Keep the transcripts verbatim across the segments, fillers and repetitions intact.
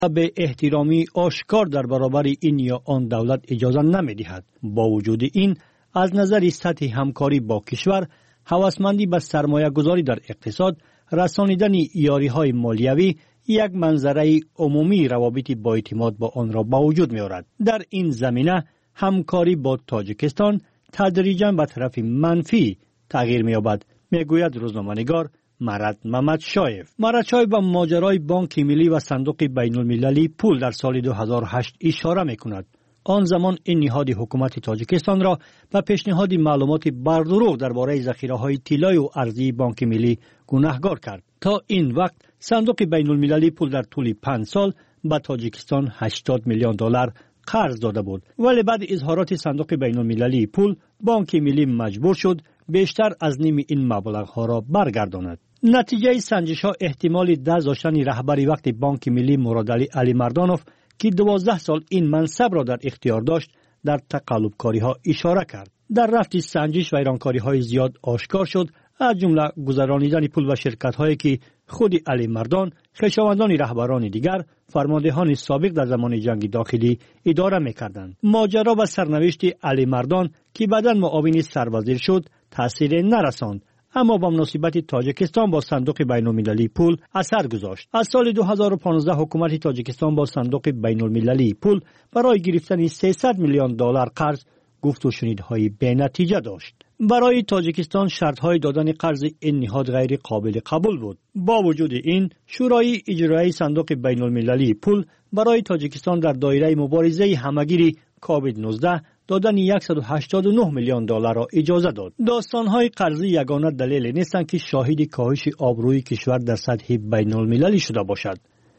به احترامی آشکار در برابر این یا آن دولت اجازه نمی‌دهد. با وجود این، از نظر سطح همکاری با کشور، هوسمندی به سرمایه گذاری در اقتصاد، رسانیدن یاری‌های مالیوی یک منظره عمومی روابط با اعتماد با آن را با وجود می‌آورد. در این زمینه همکاری با تاجیکستان تدریجاً به طرف منفی تغییر می‌یابد، میگوید روزنامه‌نگار مرد محمد شایف. مرد شایف به ماجرای بانک ملی و صندوق بین المللی پول در سال دو هزار و هشت اشاره می‌کند. آن زمان این نهاد حکومت تاجیکستان را به پیشنهاد معلومات بردروغ درباره ذخیره‌های طلای و ارزی بانک ملی گناهکار کرد. تا این وقت صندوق بین المللی پول در طول پنج سال به تاجیکستان هشتاد میلیون دلار قرض داده بود، ولی بعد اظهارات صندوق بین المللی پول، بانک ملی مجبور شد بیشتر از نیم این مبلغ‌ها را برگرداند. نتیجه سنجش ها احتمال دست داشتن رهبری وقت بانک ملی مرادعلی علی مردانوف که دوازده سال این منصب را در اختیار داشت در تقلبکاری ها اشاره کرد. در رفت سنجش و ایرانکاری های زیاد آشکار شد، از جمله گذرانیدن پول و شرکت هایی که خود علی مردان، خویشاوندان رهبران دیگر، فرماندهان سابق در زمان جنگ داخلی اداره می‌کردند. ماجرا و سرنوشت علی مردان که بعداً معاون سروزیر شد تأثیر نرساند، اما با مناسبت تاجیکستان با صندوق بین المللی پول اثر گذاشت. از سال دو هزار و پانزده حکومت تاجیکستان با صندوق بین المللی پول برای گرفتن سیصد میلیون دلار قرض گفت و شنیدهای بی نتیجه داشت. برای تاجیکستان شرط‌های دادن قرض این نهاد غیر قابل قبول بود. با وجود این، شورای اجرایی صندوق بین المللی پول برای تاجیکستان در دایره مبارزه همگیری کووید نوزده دادن صد و هشتاد و نه میلیون دلار را اجازه داد. داستان‌های قرضی یگانه دلیل نیستند که شاهد کاهش آبروی کشور در سطح بین المللی شده باشد.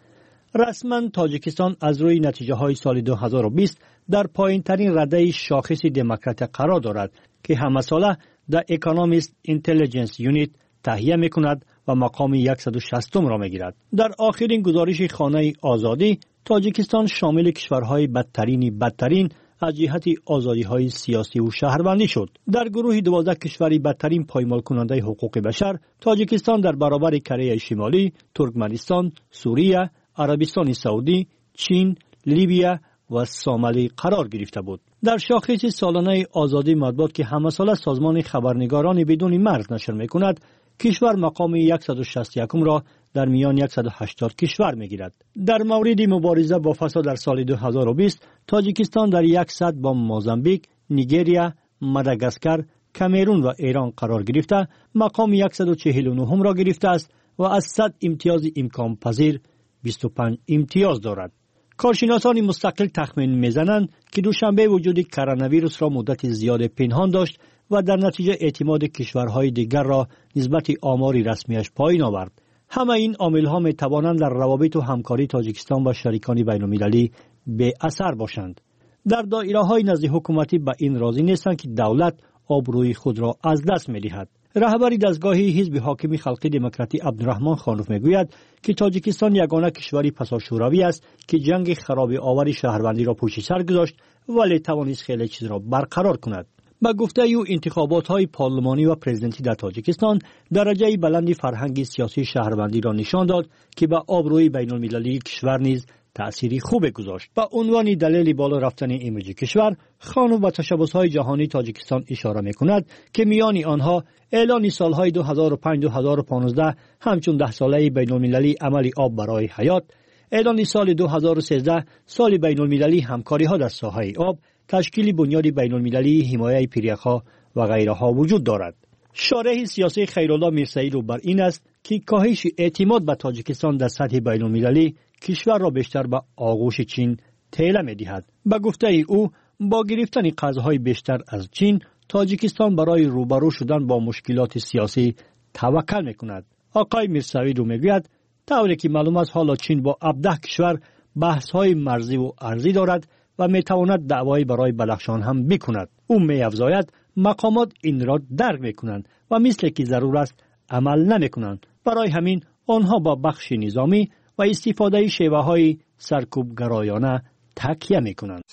رسما تاجیکستان از روی نتیجه های سال دو هزار و بیست در پایین ترین رده شاخص دموکرات قرار دارد که همه ساله در اکونومیست اینتلیجنس یونیت تهیه می کند و مقام صد و شصت را می گیرد. در آخرین گزارش خانه آزادی، تاجیکستان شامل کشورهای بدترین بدترین از جهت آزادی های سیاسی و شهروندی شد. در گروه دوازده کشوری بدترین پایمال کننده حقوق بشر، تاجیکستان در برابر کره شمالی، ترکمنستان، سوریه، عربستان سعودی، چین، لیبیا و سومالی قرار گرفته بود. در شاخص سالانه آزادی مطبوعات که همه ساله سازمان خبرنگاران بدون مرز نشر می‌کند، کشور مقام صد و شصت و یک را در میان صد و هشتاد کشور می‌گیرد. در مورد مبارزه با فساد در سال دو هزار و بیست، تاجیکستان در صد با موزامبیک، نیگریا، ماداگاسکار، کامرون و ایران قرار گرفته، مقام صد و چهل و نه را گرفته است و از صد امتیاز امکان پذیر بیست و پنج امتیاز دارد. کارشناسان مستقل تخمین میزنند که دوشنبه وجود کرونا ویروس را مدت زیاد پنهان داشت و در نتیجه اعتماد کشورهای دیگر را نسبت آماری رسمیش پایین آورد. همه این عامل‌ها می‌توانند در روابط و همکاری تاجیکستان با شریکان بین‌المللی به اثر باشند. در دایره‌های نزد حکومتی به این راضی نیستند که دولت آبروی خود را از دست می‌دهد. رهبر دستگاه حزب حاکم خلقی دموکراتی عبدالرحمن خانوف میگوید که تاجیکستان یگانه کشوری پساشوروی است که جنگ خراب آور شهروندی را پشت سر گذاشت ولی توانست خیلی چیز را برقرار کند. با گفته او انتخابات های پارلمانی و پرزیدنتی در تاجیکستان درجه بلندی فرهنگ سیاسی شهروندی را نشان داد که به آبروی بین المللی کشور نیز تأثیری خوب گذاشت. با عنوان دلیل بالا رفتن ایمیج کشور، خانم با تشبس‌های جهانی تاجیکستان اشاره می‌کند که میان آنها اعلان سالهای دو هزار و پنج تا دو هزار و پانزده همچون ده ساله بین المللی عمل آب برای حیات، اعلان سال دو هزار و سیزده سال بین المللی همکاری‌ها در ساحه آب، تشکیل بنیاد بین المللی حمایت پیریخ‌ها و غیرها وجود دارد. شارح سیاسی خیرالله میرسایی رو بر این است که کاهش اعتماد به تاجیکستان در سطح بین المللی کشور را بیشتر به آغوش چین تیله می دهد. به گفته او، با گرفتن قرضهای بیشتر از چین، تاجیکستان برای روبرو شدن با مشکلات سیاسی توکل می کند. آقای میرسایی رو می گوید طوری که معلوم است حالا چین با هفده کشور بحث‌های مرزی و ارزی دارد و می تواند دعوایی برای بدخشان هم بکند. او می افزاید مقامات این را درک می کنند و مثل که ضرور است عمل نمی کنند. برای همین آنها با بخش نظامی و استفاده شیوه های سرکوبگرایانه تکیه می کنند.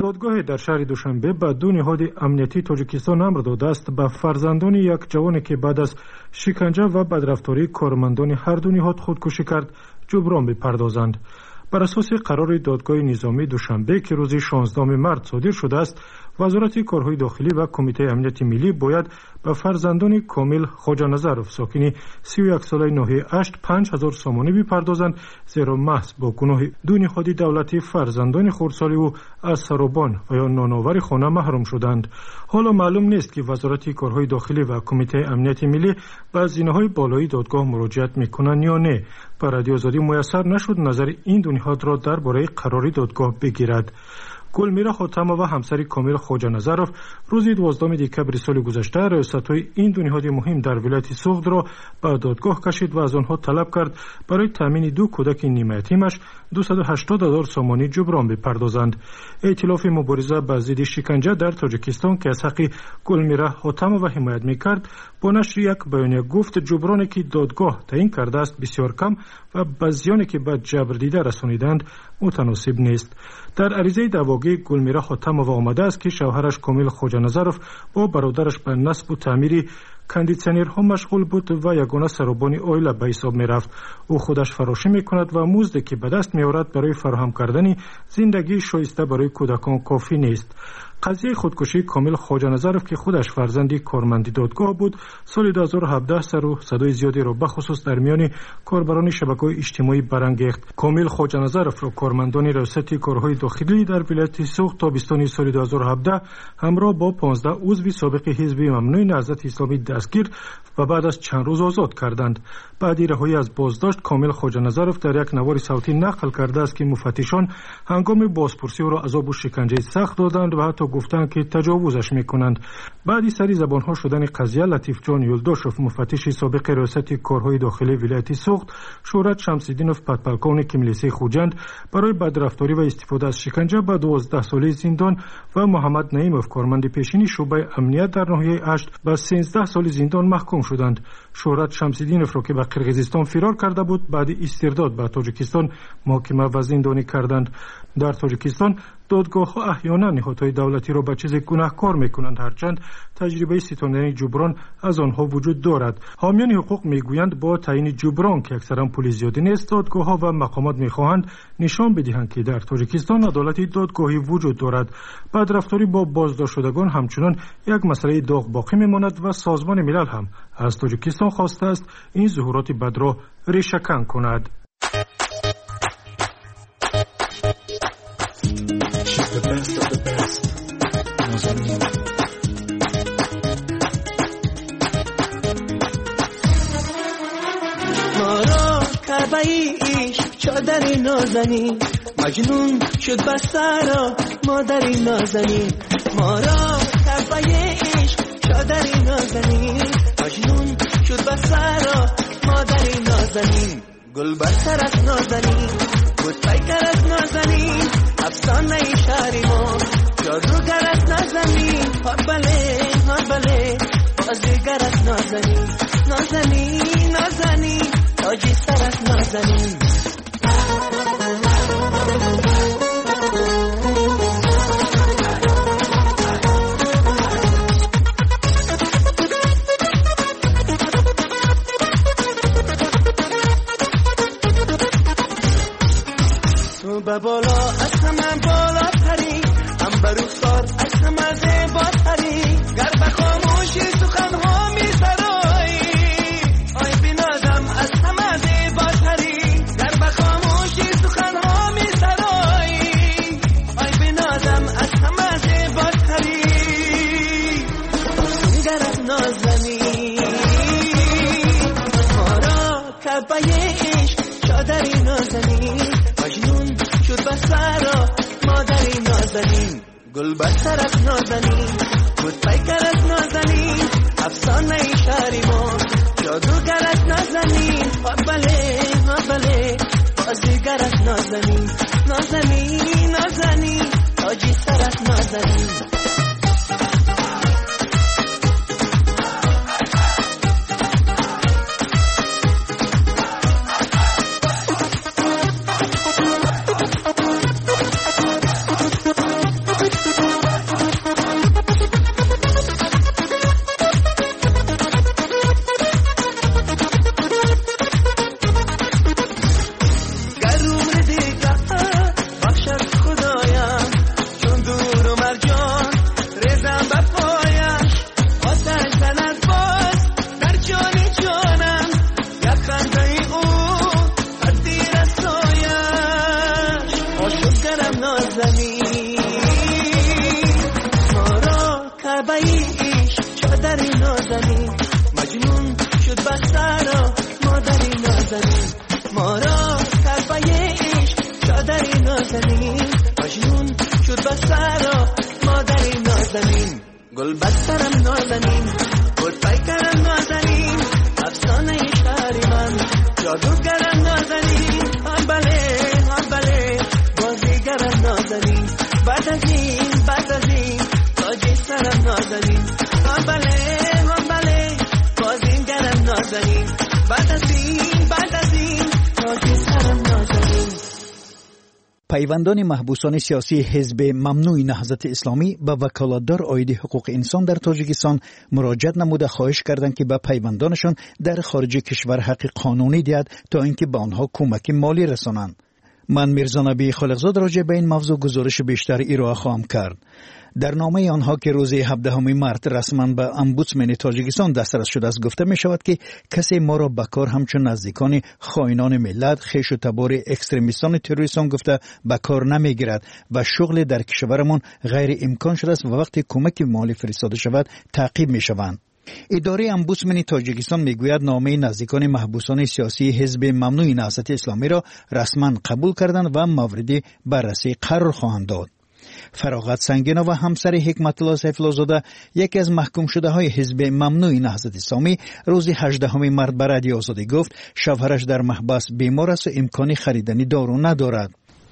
دادگاه در شهر دوشنبه به دو نهاد امنیتی تاجیکستان امر داده است به فرزندان یک جوانی که بعد از شکنجه و بدرفتاری کارمندان هر دو نهاد خودکشی کرد جبران بپردازند. بر اساس قرار دادگاه نظامی دوشنبه که روز شانزدهم مارس صادر شده است، وزارت کارهای داخلی و کمیته امنیت ملی باید به فرزندان کامل خواجه نظرов ساکن سی و یک ساله ناحیه اشت پنج هزار سامانی بپردازند، زیرا محض با گناه دو نهاد دولتی فرزندان خردسال او از سرابان و یا نانآور خانه محروم شدند. حالا معلوم نیست که وزارت کارهای داخلی و کمیته امنیت ملی به زینه‌های بالایی دادگاه مراجعت میکنند یا نه. بر رادیو آزادی میسر نشد نظر این دو نهاد را درباره قرار دادگاه بگیرد. گلمیرا خاتمова همسر کامل خواجه نظرов روز دوازدهم دکبر سال گذشته ریاست‌های این دو نهاد مهم در ولایت سوخت را به دادگاه کشید و از آنها طلب کرد برای تامین دو کودک نیمه یتیمش دویست و هشتاد هزار سامانی جبران بپردازند. ائتلاف مبارزه با ضد شکنجه در تاجیکستان که از حق گلمیرا خاتمова حمایت می‌کرد با نشر یک بیانیه گفت جبرانی که دادگاه تعیین کرده است بسیار کم و به زیانی که به جبر دیده رسانیدند متناسب نیست. در عریضه دعواگی گلمیرا خاتمова آمده است که شوهرش کامل خواجه نظرов با برادرش به نصب و تعمیر کاندیسیونرها مشغول بود و یگانه سرابان عائله به حساب می رفت. او خودش فراشی می کند و مزدی که به دست می آورد برای فراهم کردن زندگی شایسته برای کودکان کافی نیست. قضیه خودکشی کامل خواجه نظرов که خودش فرزندی کارمندی دادگاه بود سال دو هزار و هفده سر و صدای زیادی را به خصوص در میان کاربران شبکه‌های اجتماعی برانگیخت. کامل خواجه نظرов را کارمندان ریاست کارهای داخلی در ولایت سوخت تابستان سال دو هزار و هفده همراه با پانزده عضو سابق حزب ممنوع نهضت اسلامی دستگیر و بعد از چند روز آزاد کردند. بعد رهایی از بازداشت کامل خواجه نظرов در یک نوار صوتی نقل کرده است که مفتشان هنگام بازپرسی او را عذاب و شکنجه سخت دادند و حتی گفتند که تجاوزش میکنند. بعد سری زبانها شدن قضیه لطیف جان یولداشوف مفتش سابق ریاست کارهای داخلی ولایت سوخت، شهرت شمس‌الدینov پادپالکونیک ملیسه خوجند برای بدرفتاری و استفاده از شکنجه به دوازده ساله زندان و محمد نعیمov کارمند پیشین شعبه امنیت در ناحیه اشت به سیزده سال زندان محکوم شدند. شهرت شمس‌الدینov را که به قرقیزستان فرار کرده بود بعد استرداد به تاجیکستان محاکمه و زندانی کردند. در تاجیکستان دادگاه ها احیانا نهادهای دولتی را به چیز گناهکار میکنند، هرچند تجربه ستاندن جبران از آنها وجود دارد. حامیان حقوق میگویند با تعیین جبران که اکثرا پول زیادی نیست، دادگاه ها و مقامات میخواهند نشان بدهند که در تاجیکستان عدالت دادگاهی وجود دارد. بدرفتاری با بازداشت شدگان همچنان یک مسئله داغ باقی میماند و سازمان ملل هم از تاجیکستان خواسته است این ظهورات بد را ریشه‌کن کند. چادری نازنین مجنون شد بسرا مادری نازنین ما را کربای عشق چادری نازنین مجنون شد بسرا مادری نازنین گل برتر از نازنین بود پیکر از نازنین افسانه شهری ما جادوگر از نازنین ها بله ها بله بازیگر از نازنین نازنین نازنین تاجی سر از نازنین تو به بالا از همه بالا تری هم بروفتار از همه زیبا تری گر به خاموشی سخنها می سرایی آی بینادم از همه زیبا تری گر به خاموشی سخنها می سرایی آی بینادم از همه زیبا تری گر از نازنی ما را کعبه عشق چادری نازنی مجنون شد بسرا مادری نازنین گل بسر از نازنین بود پیکر از نازنین افسانه شهری ما جادوگر از نازنین ها بله ها بله بازیگر از نازنین نازنین نازنین تاجی سر از نازنین مادری نازنین مجنون شد بسرا مادری نازنین ما را تربیه عشق شادری نازنین مجنون شد بسرا مادری نازنین گل بسترم نازنین گل پیکرم نازنین افسانه شهر من جادوگرم نازنین آن بله آن بله بازیگرم نازنین بعد از این بعد از این تاج سرم نازنین آن بله آن بله بازیگرم نازنین بعد از این بعد از این تاج سرم نازنین. پیوندان محبوسان سیاسی حزب ممنوع نهضت اسلامی به وکالتدار عاید حقوق انسان در تاجیکستان مراجعت نموده خواهش کردند که به پیوندانشان در خارج کشور حق قانونی دهد تا اینکه به آنها کمک مالی رسانند. من میرزا نبی خالقزاد راجع به این موضوع گزارش بیشتر ارائه خواهم کرد. در نامه آنها که روز هفدهم مارس رسما به امبودسمن تاجیکستان دسترس شده است گفته می شود که کسی ما را به کار همچون نزدیکان خائنان ملت خیش و تبار اکستریمیستان تروریستان گفته به کار نمی گیرد و شغل در کشورمان غیر امکان شده است و وقتی کمک مالی فرستاده شود تعقیب می شوند. اداره امبودسمن تاجیکستان میگوید نامه نزدیکان محبوسان سیاسی حزب ممنوع نهضت اسلامی را رسما قبول کردند و مورد بررسی قرار خواهند داد. فراغت سنگینا و همسر حکمت الله سیف الله زاده یکی از محکوم شده های حزب ممنوع نهضت اسلامی روز هجدهم مارس به رادیو آزادی گفت شوهرش در محبس بیمار است و امکان خریدن دارو ندارد.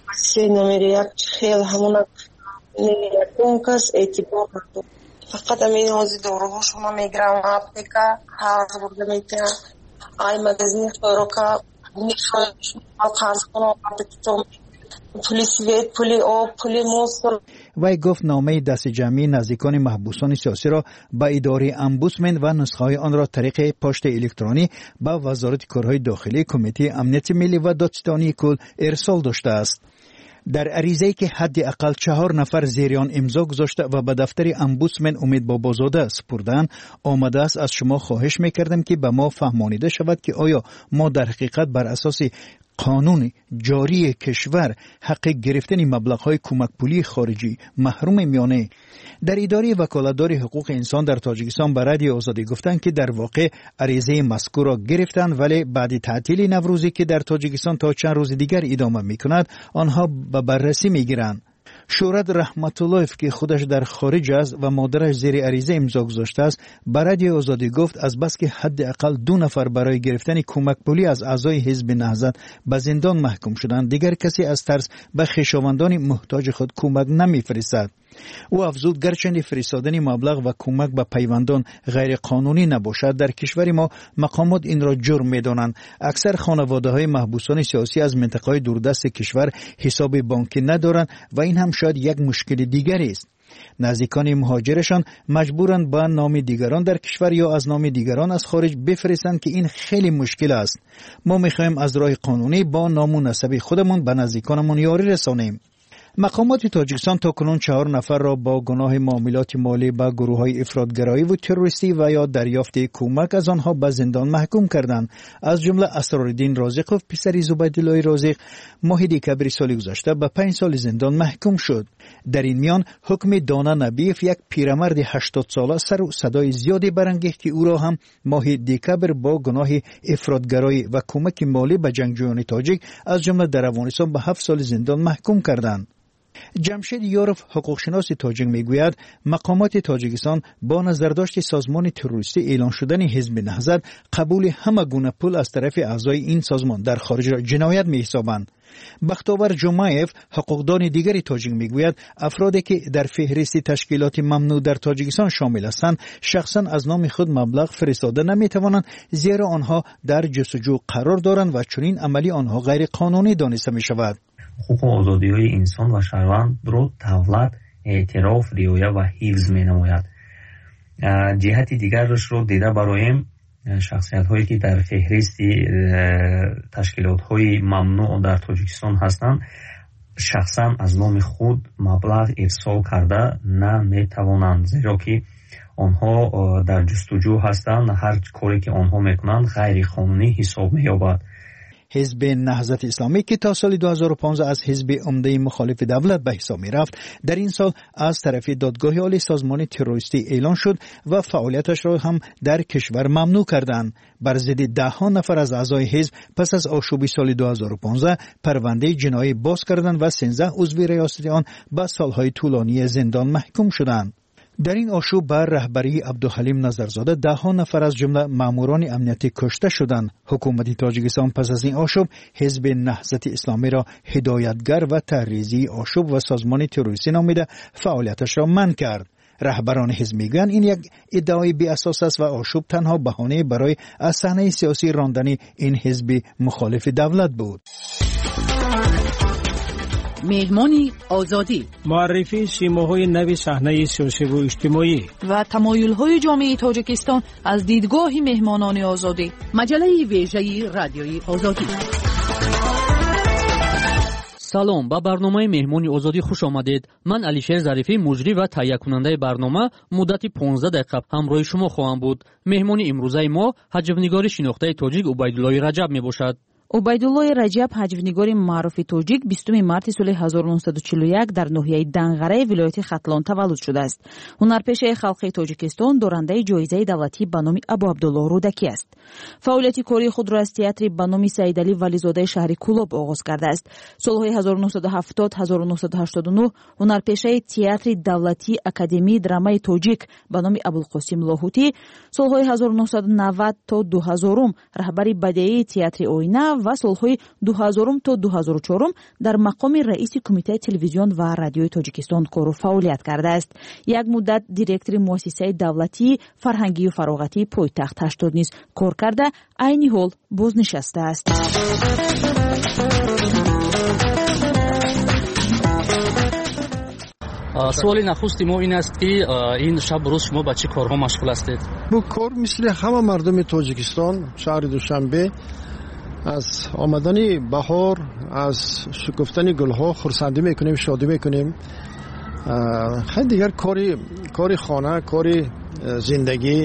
فقط امین حوزی دوروهاشون رو میگرم آپتیکا حاضر برده میتونم آی مگزین خوروکا نیشوشون قرض کنم آپتیکتون پولیس وید پولی او پولی موصل. وی گفت نامه دست جمعی نزدیکان محبوسان سیاسی را به اداره امبودسمن و نسخه‌های آن را طریق پست الکترونی به وزارت کارهای داخلی کمیته امنیت ملی و دادستانی کل ارسال داشته است. در عریضه‌ای که حداقل چهار نفر زیر آن امضا گذاشته و به دفتر امبودسمن امید بابازاده سپردن آمده است از شما خواهش می‌کردم که به ما فهمانیده شود که آیا ما در حقیقت بر اساس قانون جاری کشور حق گرفتن مبلغ‌های کمک پولی خارجی محروم میانه. در اداره وکالتدار حقوق انسان در تاجیکستان به رادیو آزادی گفتند که در واقع عریضه مذکور را گرفتند ولی بعد تعطیل نوروزی که در تاجیکستان تا چند روز دیگر ادامه می‌کند آنها به بررسی می‌گیرند. شورت رحمت الله که خودش در خارج است و مادرش زیر عریضه امضا گذاشته است به رادیو آزادی گفت از بس که حداقل دو نفر برای گرفتن کمک پولی از اعضای حزب نهضت به زندان محکوم شدند دیگر کسی از ترس به خویشاوندان محتاج خود کمک نمی‌فرستد. او افزود گرچند فرستادن مبلغ و کمک به پیوندان غیر قانونی نباشد در کشور ما مقامات این را جرم می‌دانند. اکثر خانواده‌های محبوسان سیاسی از منطقه‌های دوردست کشور حساب بانکی ندارند و این هم شاید یک مشکل دیگری است. نزدیکان مهاجرشان مجبورند با نام دیگران در کشور یا از نام دیگران از خارج بفرستند که این خیلی مشکل است. ما می‌خواهیم از راه قانونی با نام و نسب خودمون به نزدیکانمون یاری رسانیم. مقامات تاجیکستان تاکنون چهار نفر را با گناه معاملات مالی با گروه‌های افراطگرایی و تروریستی و یا دریافت کمک از آنها به زندان محکوم کردند. از جمله اسرارالدین رازقوف پسر زبیدالله رازق ماه دکبر سال گذشته به پنج سال زندان محکوم شد. در این میان حکم دانا نبیف یک پیرمرد هشتاد ساله سر و صدای زیادی برانگیخت که او را هم ماه دکبر با گناه افراطگرایی و کمک مالی به جنگجویان تاجیک از جمله در افغانستان به هفت سال زندان محکوم کردند. جمشید یارف حقوقشناس تاجیک میگوید مقامات تاجیکستان با نظرداشت سازمان تروریستی اعلان شدن حزب نهضت قبول همه گونه پول از طرف اعضای این سازمان در خارج را جنایت می‌حسابند. بختاور جمعیف حقوقدان دیگری تاجیک میگوید افرادی که در فهرست تشکیلات ممنوع در تاجیکستان شامل هستند شخصا از نام خود مبلغ فرستاده نمیتوانند زیرا آنها در جستجو قرار دارند و چنین عملی آنها غیر قانونی دانسته می شود. حقوق و آزادی‌های انسان و شهروند رو دولت اعتراف، رعایت و حفظ می‌نماید. جهت دیگرش رو دیده برایم شخصیت‌هایی که در فهرست تشکیلات‌های ممنوع در تاجیکستان هستند شخصا از نام خود مبلغ ارسال کرده نمی‌توانند زیرا که آنها در جستجو هستند. هر کاری که آنها میکنند غیر قانونی حساب می‌یابد. حزب نهضت اسلامی که تا سال دو هزار و پانزده از حزب عمده مخالف دولت به حساب می‌رفت، در این سال از طرف دادگاه عالی سازمان تروریستی اعلان شد و فعالیتش را هم در کشور ممنوع کردند. بر ضد ده ها نفر از اعضای حزب پس از آشوب سال دو هزار و پانزده پرونده جنایی باز کردند و سیزده عضو ریاستی آن به سالهای طولانی زندان محکوم شدند. در این آشوب بر رهبری عبدالحلیم نظرزاده ده ها نفر از جمله ماموران امنیتی کشته شدند. حکومت تاجیکستان پس از این آشوب حزب نهضت اسلامی را هدایتگر و تحریزی آشوب و سازمان تروریستی نامیده فعالیتش را منع کرد. رهبران حزب میگن این یک ادعای بی اساس است و آشوب تنها بهانه برای از صحنه سیاسی راندن این حزب مخالف دولت بود. مهمانی آزادی، معرفی سیماهای نوی صحنه سیاسی و اجتماعی و تمایل‌های جامعه تاجیکستان از دیدگاه مهمانان آزادی. مجله ویژه رادیوی آزادی. سلام، با برنامه مهمانی آزادی خوش آمدید. من علیشیر ظریفی، مجری و تهیه کننده برنامه، مدت پانزده دقیقه همراه شما خواهم بود. مهمانی امروزه ما حجب‌نگار شناخته تاجیک عبیدالله رجب میباشد. عبیدالله رجب حجب‌نگار معروف تاجیک بیستم مارس سال هزار و نهصد و چهل و یک در ناحیه دنغره ولایت ختلان تولد شده است. هنرپیشه خلقی تاجیکستان دارنده جایزه دولتی به نام ابو عبدالله رودکی است. فعالیت کاری خود را از تئاتر به نام سیدعلی ولیزاده شهر کولاب آغاز کرده است. سالهای هزار و نهصد و هفتاد تا هزار و نهصد و هشتاد و نه هنرپیشه تئاتر دولتی اکادمی درامای تاجیک به نام ابوالقاسم لاهوتی، سالهای هزار و نهصد و نود تا دو هزار رهبری بدیعی تئاتر آینه و سالهای دو هزار تا دو هزار و چهار در مقام رئیس کمیته تلویزیون و رادیوی تاجیکستان کار و فعالیت کرده است. یک مدت دیرکتور مؤسسه دولتی فرهنگی و فراغتی پایتخت هشتاد نیز کار کرده، عین حال بازنشسته است. سوال نخستی ما این است که این شب روز شما با چه کارها مشغول هستید؟ با کار مثل همه مردم تاجیکستان شهر دوشنبه از آمدن بهار، از شکفتن گلها خرسندی میکنیم، شادی میکنیم. خیلی دیگر کاری کاری خانه، کاری زندگی،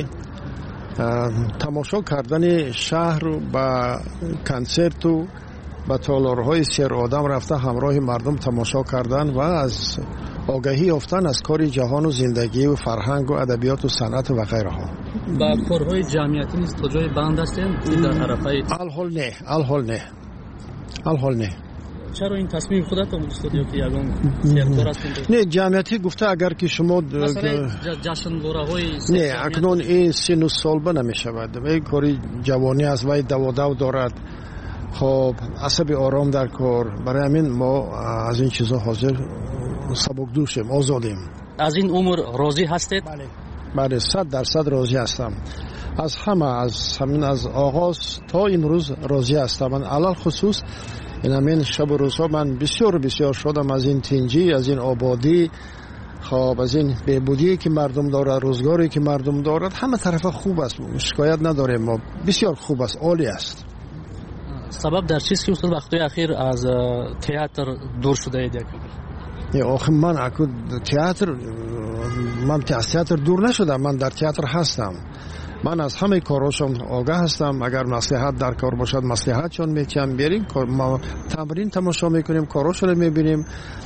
تماشا کردن شهر با کنسرت و با تالارهای سیر آدم رفته همراه مردم تماشا کردن و از آگاهی یافتن از کار جهان و زندگی و فرهنگ و ادبیات و صنعت و غیره ها. با کارهای جمعیتی نیست تا جای بند هستین در طرفای الحال نه الحال نه الحال نه چرا این تصمیم خودت رو استودیو که یگان سرکار هستین؟ نه جمعیتی گفته اگر که شما مثلا جشن لوره‌های نه اکنون این سن و سال به نمیشود. این کاری جوانی است و دوادو دارد. خب عصبی آرام در کار، برای همین ما از این چیزا حاضر سبک دوشیم، آزادیم. از این امور راضی هستید؟ بله بله صد درصد راضی هستم. از همه، از همین از آغاز تا امروز راضی هستم. من علل خصوص این همین شب و روزها من بسیار بسیار شدم از این تنجی، از این آبادی، خب از این بهبودی که مردم دارد، روزگاری که مردم دارد، همه طرف خوب است، شکایت نداریم ما. بسیار خوب است، عالی است. سبب در چیست که اصلا وقتی اخیر از تئاتر دور شده اید؟ یا آخه من اکو تئاتر من از تئاتر دور نشدم، من در تئاتر هستم. من از همه کاراشون آگاه هستم. اگر مصلحت در کار باشد مصلحتشون میکنم، بریم ما تمرین تماشا میکنیم، کاراشون رو میبینیم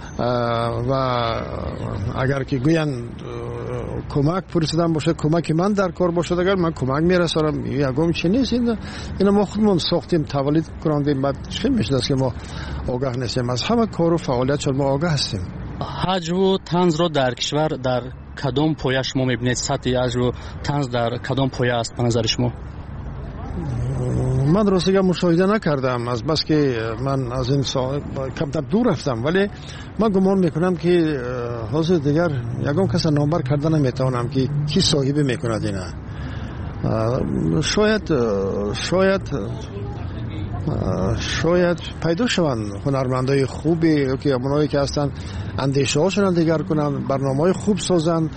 و اگر که گوین کمک پرسیدن باشه، کمک من در کار باشد، اگر من کمک میرسانم. یگم چی نیست، این اینا ما خودمون ساختیم، تولید کنیم، بعد چی میشه که ما آگاه نیستیم. از همه کار و فعالیت ما آگاه هستیم. حج و طنز رو در کشور در کدام پایه شما میبینید؟ سطح حج و طنز در کدام پایه است به نظر شما؟ من راستیگه مشاهده نکردم، از بس که من از این کمتر دور رفتم، ولی من گمان میکنم که حاضر دیگر یکم کس نامبر کردن نمیتونم که کی صاحب میکند اینا. شاید شاید شاید پیدا شوند هنرمندای خوبی که اونایی که هستن اندیشه هاشون دیگر کنن، برنامه‌های خوب سازن.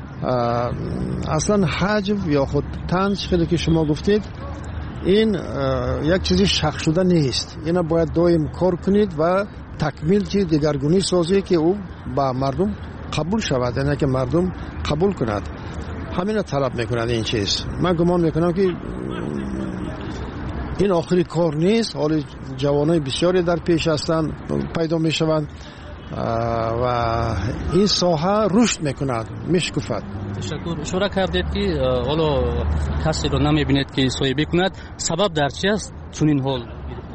اصلا حجم یا خود طنز خیلی که شما گفتید این یک چیزی شخص شده نیست. اینا باید دائم کار کنید و تکمیل چی دیگرگونی سازی که او با مردم قبول شود، یعنی که مردم قبول کند. همین طلب میکنند این چیز. من گمان میکنم که این آخری کار نیست. حالی جوانای بسیاری در پیش هستند پیدا می شوند و این ساحه رشد میکند، میشکفد. تشکر. اشاره کردید که حالا کسی رو نمیبینید که صاحبی کند. سبب در چی است چون این حال؟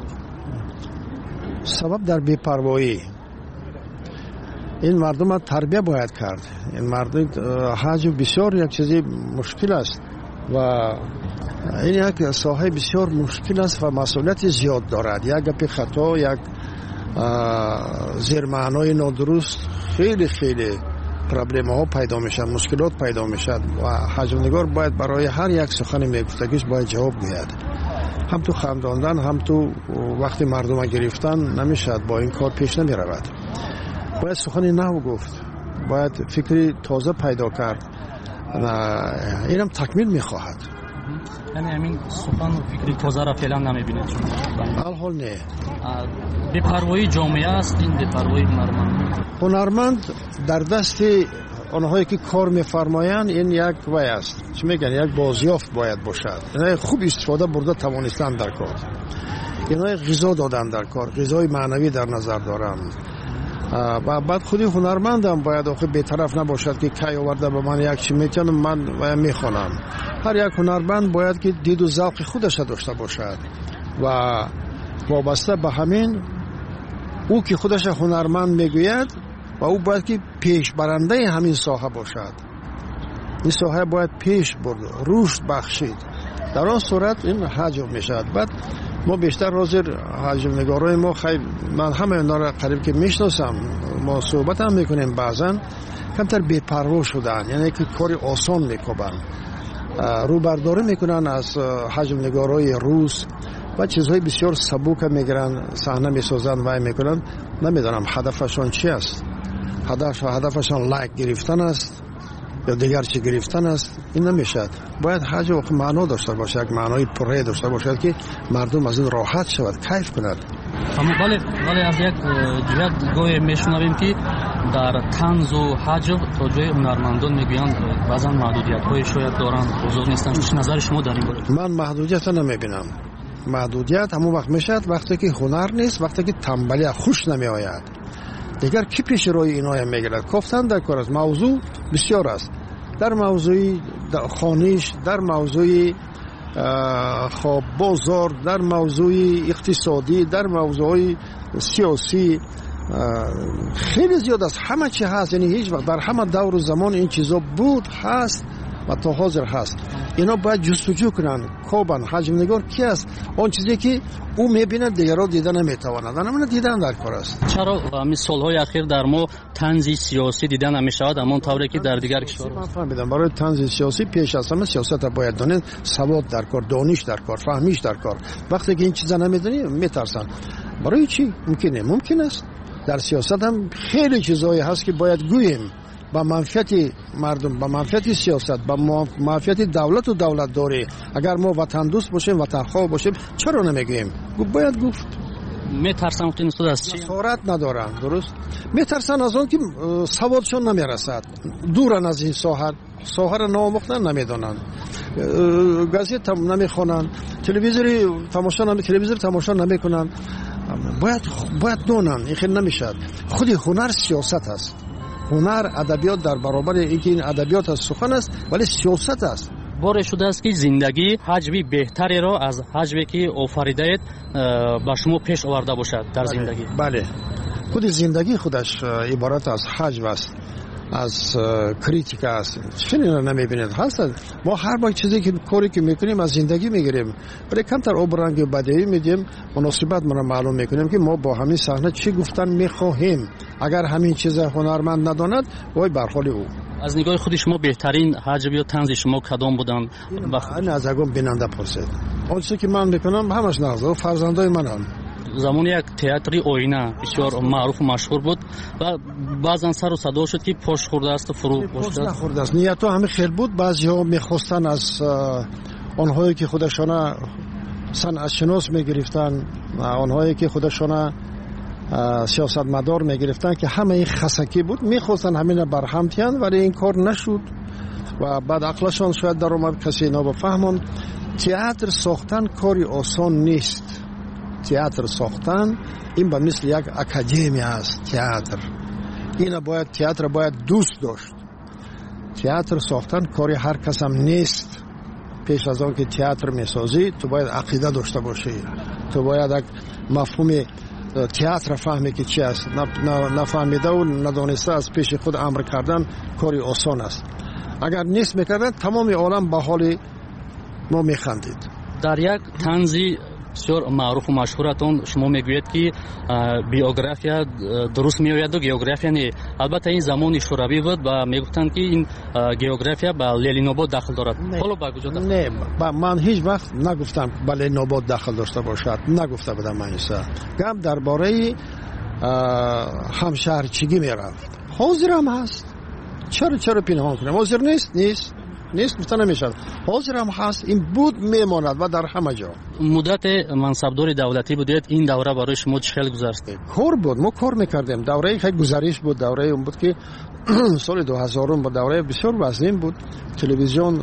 سبب در بی‌پروایی. این مردم را تربیت باید کرد. این مردم حج بسیار یک چیزی مشکل است و این یک ساحه بسیار مشکل است و مسئولیت زیاد دارد. یک گپ خطا، یک زیر معنای نادرست خیلی خیلی پرابلم ها پیدا میشن، مشکلات پیدا میشن و حجمنگار باید برای هر یک سخن میگفتگیش باید جواب بیاد. هم تو خنداندن هم تو وقتی مردم ها گرفتن نمیشد، با این کار پیش نمی رود. باید سخنی نو گفت، باید فکری تازه پیدا کرد. اینم تکمیل میخواهد. یعنی همین سخن و فکری تازه را فعلا نمیبینید؟ الحال نه. بی‌پروایی جامعه است این بی‌پروایی هنرمند. هنرمند در دست آنهایی که کار میفرمایند این یک وای است، چی میگن، یک بازیافت باید باشد. اینا خوب استفاده برده توانستن در کار، اینا غذا دادن در کار، غذای معنوی در نظر دارند. و بعد خودی هنرمند هم باید آخه بی‌طرف نباشد که کی آورده به من یک چی میتونم من و میخوانم. هر یک هنرمند باید که دید و ذوق خودش داشته باشد و وابسته به همین او که خودش هنرمند میگوید و او باید که پیش برنده همین ساحه باشد. این ساحه باید پیش برد، رشد بخشید. در آن صورت این حجم میشد. بعد ما بیشتر حاضر حجم نگارای ما خیلی، من همه اینا را قریب که میشناسم، ما صحبت هم میکنیم، بعضا کمتر بی‌پروا شدن، یعنی که کاری آسان میکنن، رو برداری میکنن از حجم نگارای روز و چیزهای بسیار سبوک میگیرن، صحنه میسازن و میکنن. نمیدونم هدفشون چی است. هدف هدفشون لایک گرفتن است یا دیگر چی گرفتن است. این نمیشد. باید حج و معنا داشته باشه، یک معنای پره داشته باشه که مردم از این راحت شود، کیف کند. اما ولی ولی از یک جهت گوی میشنویم که در طنز و حج تا جای هنرمندان میگویند بعضا محدودیت‌های شاید دارند، حضور نیستن. چه نظر شما در این باره؟ من محدودیت نمیبینم. محدودیت همون وقت میشد وقتی که هنر نیست، وقتی که تنبلی خوش نمی آید. دیگر کی پیش روی اینا میگیرد؟ گفتن در کار است. موضوع بسیار است. در موضوع خانش، در موضوع خواب بازار، در موضوع اقتصادی، در موضوع سیاسی خیلی زیاد است. همه چی هست. یعنی هیچ وقت در همه دور و زمان این چیزا بود، هست و تا حاضر هست. اینا باید جستجو کنن. کوبن حجم نگار کی است؟ اون چیزی که او میبینه دیگران دیده نمیتواند. اما دیدن در کار است. چرا همین سالهای اخیر در ما طنز سیاسی دیدن نمیشود اما طوری که در دیگر کشورها؟ من فهمیدم برای طنز سیاسی پیش از همه سیاست باید دانید، سواد در کار، دانش در کار، فهمیش در کار. وقتی که این چیزا نمیدونی میترسن. برای چی؟ ممکنه ممکن است. در سیاست هم خیلی چیزایی هست که باید گوییم. با منفعت مردم، با منفعت سیاست، با منفعت دولت و دولت داری. اگر ما وطن دوست باشیم، وطن خواه باشیم، چرا نمیگیم؟ باید گفت. میترسن که نسود از چی؟ سرعت ندارن، درست؟ میترسن از اون که سوادشون نمیرسد، دورن از این ساحه، ساحه را نامختن نمیدونن، گازیت نمیخونن، تلویزیوری تماشا نمی تلویزیون تماشا نمیکنن. باید باید دونن. این خیلی نمیشد. خودی هنر سیاست است. هنر ادبیات در برابر اینکه این ادبیات از سخن است ولی سیاست است. باره شده است که زندگی حجمی بهتری را از حجمی که آفریده اید به شما پیش آورده باشد در زندگی. بله. خود زندگی خودش عبارت از حجم است، از کریتیک است. چنین را نمیبینید هست. ما هر با چیزی که کاری که میکنیم از زندگی میگیریم ولی کمتر آب رنگ و بدیهی میدیم، مناسبت ما معلوم میکنیم که ما با همین صحنه چی گفتن میخواهیم. اگر همین چیز هنرمند نداند وای بر حال او. از نگاه خود شما بهترین حجم یا طنز شما کدام بودن؟ من از اگم بیننده پرسید. اون چیزی که من میکنم همش نغزه فرزندای منم. زمان یک تئاتری آینه بسیار معروف و مشهور بود و بعضا سر و صدا شد که پشت خورده است و فرو پشت نخورده است. نیت همه خیر بود. بعضی‌ها می‌خواستن از آنهایی که خودشان صنعت شناس می‌گرفتن، آنهایی که خودشان سیاستمدار می‌گرفتن که همه این خسکی بود، می‌خواستن همین برهم تیان ولی این کار نشد و بعد عقلشان شاید در اومد، کسی اینا بفهمون تئاتر ساختن کاری آسان نیست. تئاتر ساختن این به مثل یک اکادمی است. تئاتر این باید تئاتر باید دوست داشت. تئاتر ساختن کاری هر کس هم نیست. پیش از آن که تئاتر میسازی تو باید عقیده داشته باشی، تو باید یک مفهوم تئاتر فهمی که چی است. نفهمیده و ندانسته از پیش خود امر کردن کاری آسان است. اگر نیست میکردن تمام عالم به حال ما میخندید. در یک طنزی بسیار معروف و مشهورتون شما میگوید که بیوگرافیا درست میآید و گئوگرافیا نه. البته این زمان شوروی بود و میگفتند که این گئوگرافیا به لنین‌آباد داخل دارد. حالا با کجا داخل؟ نه، من هیچ وقت نگفتم به لنین‌آباد داخل داشته باشد. نگفته بودم من ایسا. گپ درباره همشهرچگی میرفت. حاضر هم هست. چرا چرا پنهان کنم؟ حاضر نیست نیست. نیست گفته نمیشد. حاضر هم هست. این بود میماند و در همه جا. مدت منصبدار دولتی بودید. این دوره برای شما چه خیلی گذشت؟ کار بود. ما کار میکردیم. دوره خیلی گزارش بود. دوره اون بود که سال دو هزار بود. دوره بسیار وزین بود. تلویزیون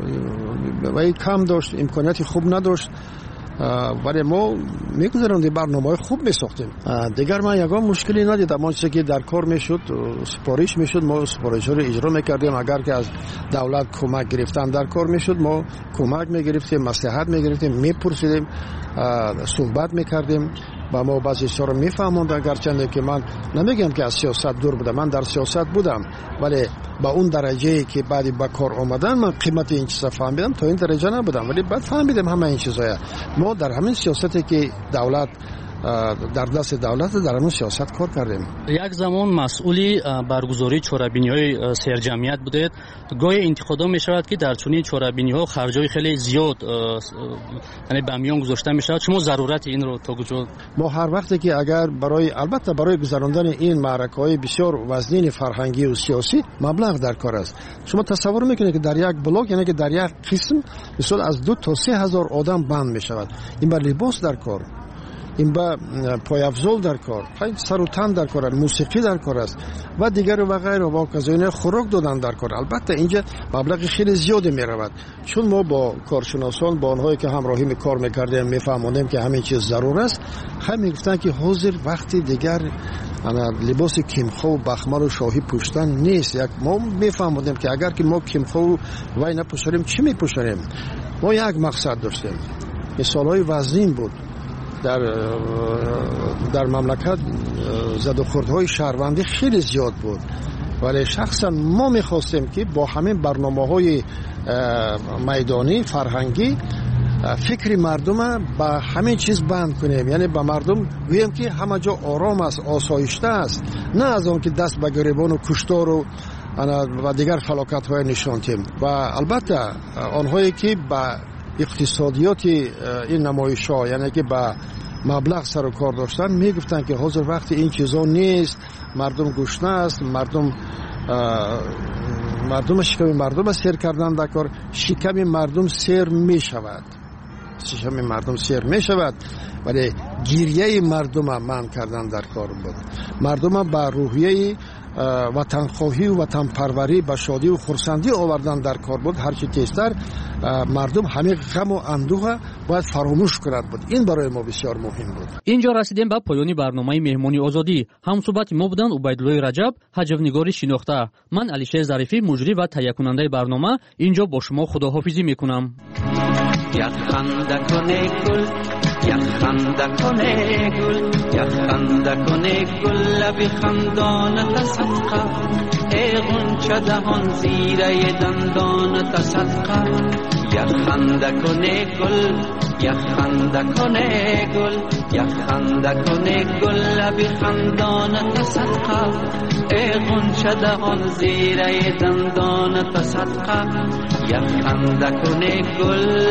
ولی کم داشت. امکانیتی خوب نداشت. ولی ما میگذراندیم، برنامه‌های خوب میساختیم. دیگر من یگان مشکلی ندیدم. آن چیزی که در کار میشد سپارش میشد ما سپارش رو اجرا میکردیم. اگر که از دولت کمک گرفتن در کار میشد ما کمک میگرفتیم، مصلحت میگرفتیم، میپرسیدیم، صحبت میکردیم. با ما بعضی چیزا رو میفهموندن. گرچه که من نمیگم که از سیاست دور بودم، من در سیاست بودم، ولی با اون درجه که بعدی با کار آمدن من قیمت این چیزا فهمیدم. تا این درجه نبودم ولی بعد فهمیدم همه این چیزا. ما در همین سیاستی که دولت در دست دولت در همون سیاست کار کردیم. یک زمان مسئولی برگزاری چهاربینی‌های سرجمعیت بودید. گاهی انتقاد می‌شود که در چنین چهاربینی‌ها خرجای خیلی زیاد یعنی به میان گذاشته می‌شود. شما ضرورت این رو تا کجا؟ ما هر وقتی که اگر برای البته برای گذراندن این معرکه‌های بسیار وزنین فرهنگی و سیاسی مبلغ در کار است. شما تصور می‌کنید که در یک بلاک یعنی که در یک قسم مثلا از دو تا سه هزار آدم بند می‌شود. این با لباس در کار، این با پایافزول در کار، سر و تن در کار، موسیقی در کار است و دیگر و غیره و کازوینه خوراک دادن در کار. البته اینجا مبلغ خیلی زیادی می رود. چون ما با کارشناسان با آنهایی که همراهی می کار میکردیم میفهموندیم که همین چیز ضرور است. هم میگفتن که حاضر وقتی دیگر لباس کیمخو و بخمل و شاهی پوشتن نیست. یک ما میفهموندیم که اگر که ما کیمخو وای نپوشیم چی میپوشیم؟ ما یک مقصد داشتیم. مثالهای وزین بود. در در مملکت زد و خوردهای شهروندی خیلی زیاد بود، ولی شخصا ما میخواستیم که با همین برنامه‌های میدانی فرهنگی فکری مردم با همین چیز بند کنیم. یعنی با مردم بگیم که همه جا آرام است، آسایشته است، نه از اون که دست به گریبان و کشتار و و دیگر فلاکت‌های نشانتیم. و البته آنهایی که با اقتصادیات این نمایش‌ها یعنی که با مبلغ سر و کار داشتن میگفتن که حاضر وقتی این چیزا نیست، مردم گشنه است، مردم مردم شکم مردم سیر کردن در کار، شکم مردم سیر میشود، شکم مردم سیر میشود، ولی گریه مردم من کردن در کار بود. مردم با روحیه وطنخواهی و وطن پروری به شادی و خرسندی آوردن در کار بود. هرچی تیزتر مردم همه غم و اندوه باید فراموش کنند بود. این برای ما بسیار مهم بود. اینجا رسیدیم به پایان برنامه مهمانی آزادی. هم صحبت ما بودن عبیدالله رجب، هجوینگار شناخته. من علیشیر ظریفی مجری و تهیه کننده برنامه اینجا با شما خداحافظی میکنم. یک خنده کنه گل، یک خنده کنه گل، یک خنده کنه گل، لب خندان تصدقه، ای غنچه دهان زیره دندان تصدقه. یک خنده کنه گل، یک خنده کنه گل، یک خنده کنه گل، لب خندان تصدقه، ای غنچه دهان زیره دندان تصدقه. یک خنده کنه گل